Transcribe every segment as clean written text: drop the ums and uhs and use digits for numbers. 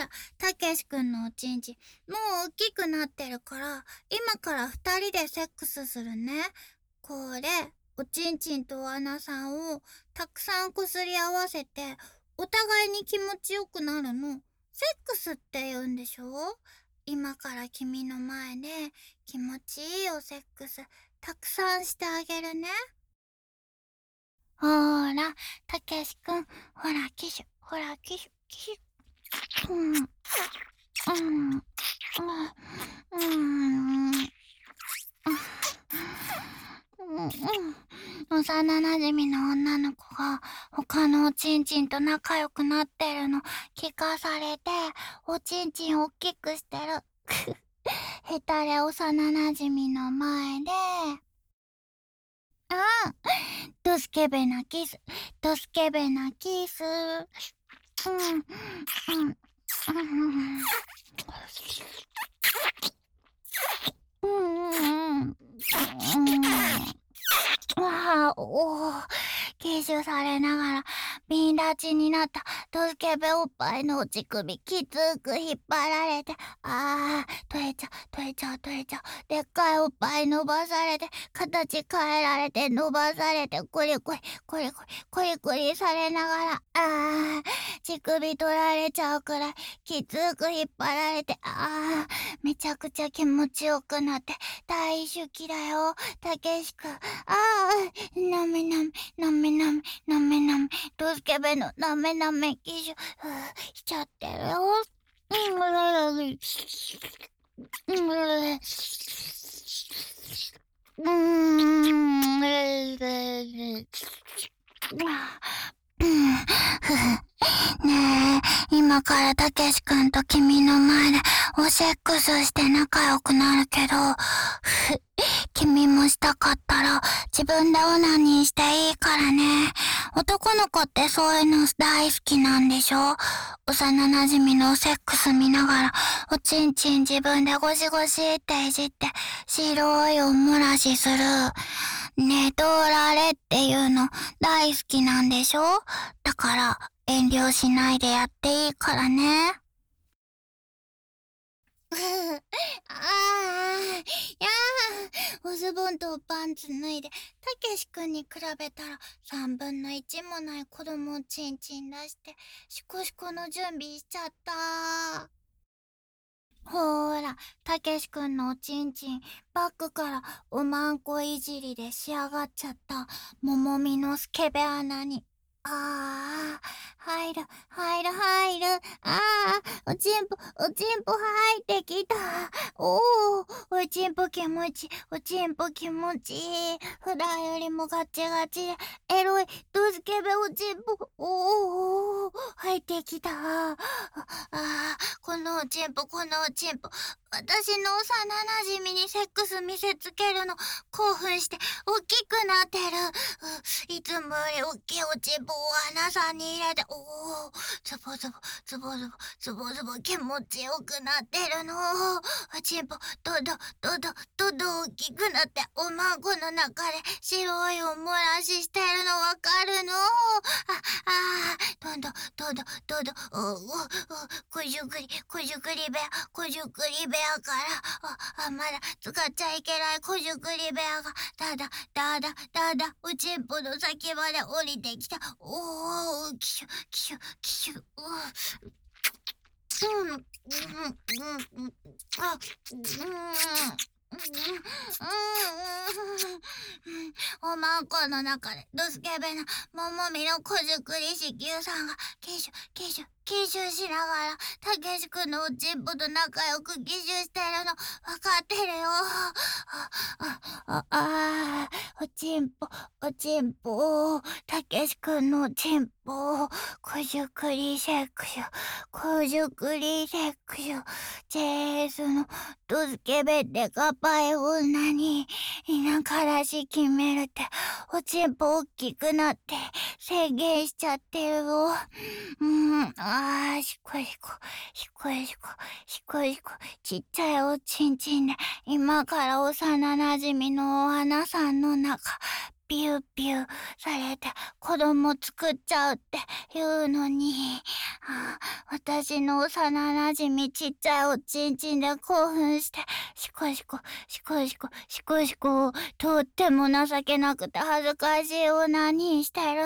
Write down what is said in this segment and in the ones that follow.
ら、たけしくんのおちんちん、もう大きくなってるから、今から二人でセックスするね。これ、おちんちんとお穴さんをたくさんこすり合わせて、お互いに気持ちよくなるの。セックスって言うんでしょ？今から君の前で気持ちいいおセックスたくさんしてあげるね。ほーら、たけしくん、ほら、キシュ、ほら、キシュ、キシュ。うん、うん、うん、うん、幼なじみの女の子が他のおちんちんと仲良くなってるの聞かされて、おちんちんおっきくしてる。ヘタレ幼なじみの前で、ドスケベなキス、ドスケベなキス。うん、うん、うん、うん、わあ、おー、吸収されながら、ビンラチになったドスケベおっぱいの乳首、きつく引っ張られて、取れちゃう、取れちゃう、取れちゃう。でっかいおっぱい伸ばされて、形変えられて、伸ばされて、コリコリ、コリコリ、コリコリされながら、乳首取られちゃうくらい、きつく引っ張られて、めちゃくちゃ気持ちよくなって、大好きだよ、たけしくん。なめなめ、なめなめ、なめなめ、ドスケベのなめなめ、キシュ、しちゃってるよ。ねえ、今からたけしくんと君の前でおセックスして仲良くなるけど、君もしたかったら自分でオナニーしていいからね。男の子ってそういうの大好きなんでしょ？幼馴染のセックス見ながらおちんちん自分でゴシゴシっていじって白いおもらしする。寝取られっていうの大好きなんでしょ？だから遠慮しないでやっていいからね。やおズボンとパンツ脱いで、たけしくんに比べたら3分の1もない子供をチンチン出して、シコシコの準備しちゃった。ほーら、たけしくんのおちんちん、バッグからおまんこいじりで仕上がっちゃった、ももみのスケベ穴に。入る、入る、入る。おちんぽ、おちんぽ入ってきた。おー、おちんぽ気持ち、おちんぽ気持ちいい。普段よりもガチガチで、エロい、ドスケベおちんぽ、おー、入ってきた。このおちんぽ、このおちんぽ。私の幼馴染にセックス見せつけるの、興奮して、大きくなってる。いつもより大きいおちんぽを穴さんに入れて、ズボズボ、ズボズボ、ズボズボ気持ちよくなってるの。おちんぽ、どど、どど、どど大きくなって、おまんこの中で白いおもらししてるのわかるの？どんど、どど、どど、こじゅくり、こじゅくり部屋、こじゅくり部屋から、まだ使っちゃいけないこじゅくり部屋が、おちんぽの先まで降りてきた。キシュ、キシュ、キシュ、うん、うん、うん、うん、おまんこの中でドスケベなももみのこじゅくり子宮さんがキシュキシュキシュしながらたけしくんのおちんぽと仲良くキシュしてるのわかってるよ。おちんぽおちんぽたけしくんのおちんぽこじゅくりセックスこじゅくりセックスジェイスのドスケベでかぱい女に田舎らし決めるっておちんぽ大きくなって宣言しちゃってるよ。しこしこしこしこしこしこちっちゃいおちんちんで今から幼なじみのお花さんの中ピューピューされて子供作っちゃうって言うのに、私の幼なじみちっちゃいおちんちんで興奮して、シコシコ、シコシコ、シコシコ、とっても情けなくて恥ずかしいオナニーしてる。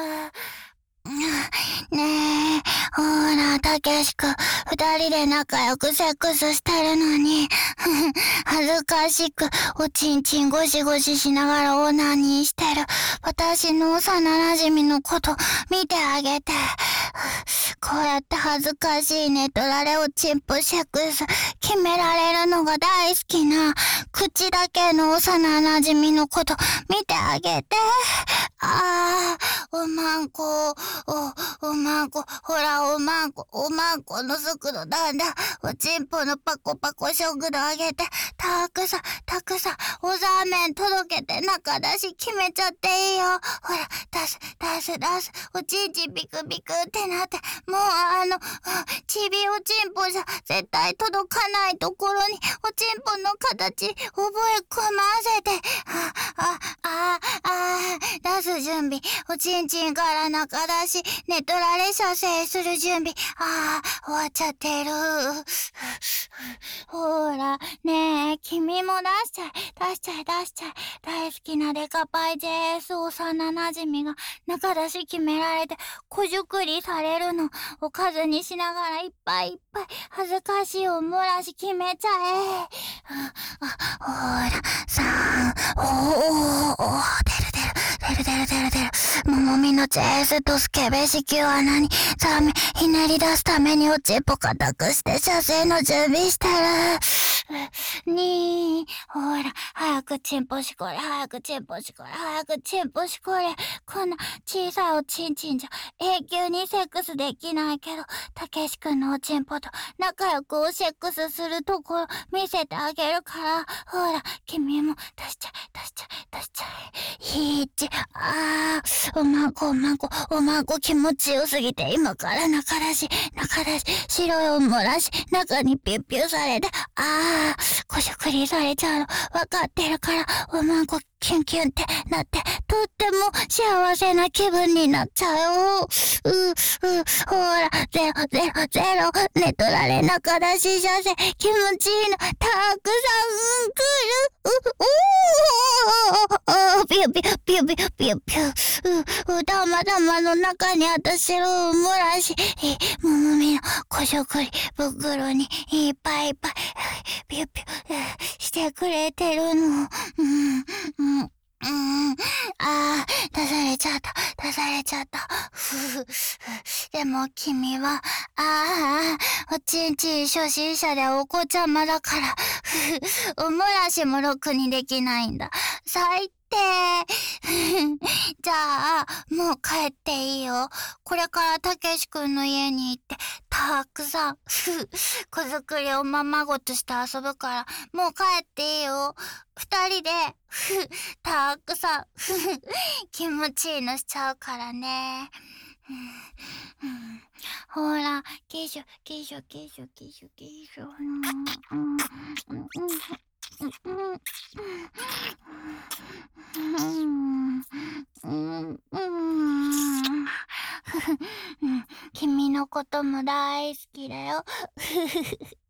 ねえ、ほら、たけしくん、二人で仲良くセックスしてるのに、恥ずかしく、おちんちんゴシゴシしながらオナニーしてる、私の幼馴染のこと見てあげて。こうやって恥ずかしいねとられおちんぽセックス決められるのが大好きな、口だけの幼馴染のこと見てあげて。おまんこ、おまんこ、ほらおまんこの速度なんだ。おちんぽのパコパコ速度上げて、たくさん、おざーめん届けて中出し決めちゃっていいよ。ほら、出す、おちんちんビクビクってなって、もうちびおちんぽじゃ絶対届かないところに、おちんぽの形覚え込ませて、出す準備、おちんちんから中出し、寝取られ射精する準備、終わっちゃってる。ほら、ねえ、君も出しちゃい。大好きなデカパイ JS 幼なじみが中出し決められて、こじゅくりされるのおかずにしながらいっぱい恥ずかしいおもらし決めちゃえ。ほら、出る。ももみのチェースとスケベ子宮穴にザメひねり出すためにおちんぽ固くして射精の準備してる。ほら、早くチンポしこれ。こんな小さいおちんちんじゃ永久にセックスできないけど、たけしくんのおちんぽと仲良くおセックスするところ見せてあげるから、ほら、君も出しちゃえ。おまんこ気持ちよすぎて今から中出し、白いおもらし、中にピュッピュされて、こしょくりされちゃうのわかってるから、おまんこキュンキュンってなって、とっても幸せな気分になっちゃうよ。ほら、ゼロ、寝取られ中出し射精、気持ちいいの、たくさん来る。ピュ玉の中にあった白を漏らし、ももみのこしょくり袋にいっぱいピュしてくれてるの。出されちゃった。でも君は、おちんちん初心者でお子ちゃまだから、おもらしもろくにできないんだ。最低。じゃあ、もう帰っていいよ。これからたけしくんの家に行って、たくさん、子作りおままごとして遊ぶから、もう帰っていいよ。二人で、たくさん、気持ちいいのしちゃうからね。ほら、キシュ。君のことも大好きだよ。